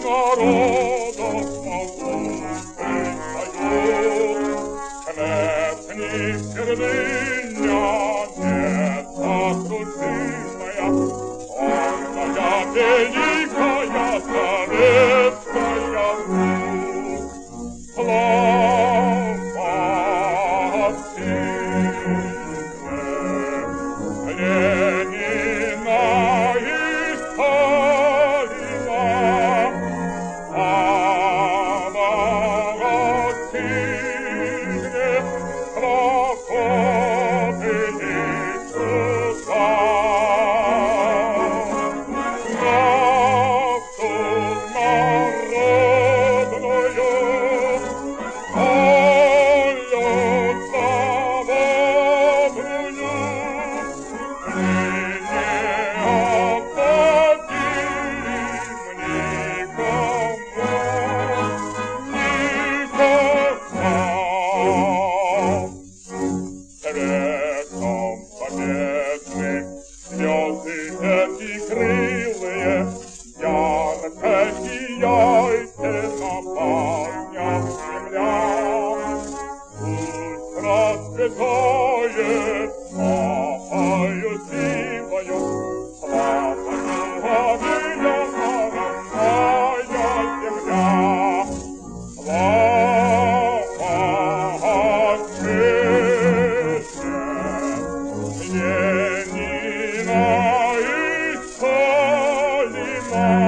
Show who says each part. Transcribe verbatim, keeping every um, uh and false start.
Speaker 1: народов могущий крепни твердыня несокрушимая, гордая великая советская русь. Слава Отчизне, Ленина и Сталина, слава Отчизне, свободы и труда. Слезы эти крылые, ярко сияйте на банях земля. Пусть расцветает славою сивою, славою объявлена родная земля. Слава Отчизне, Ленина и Сталина.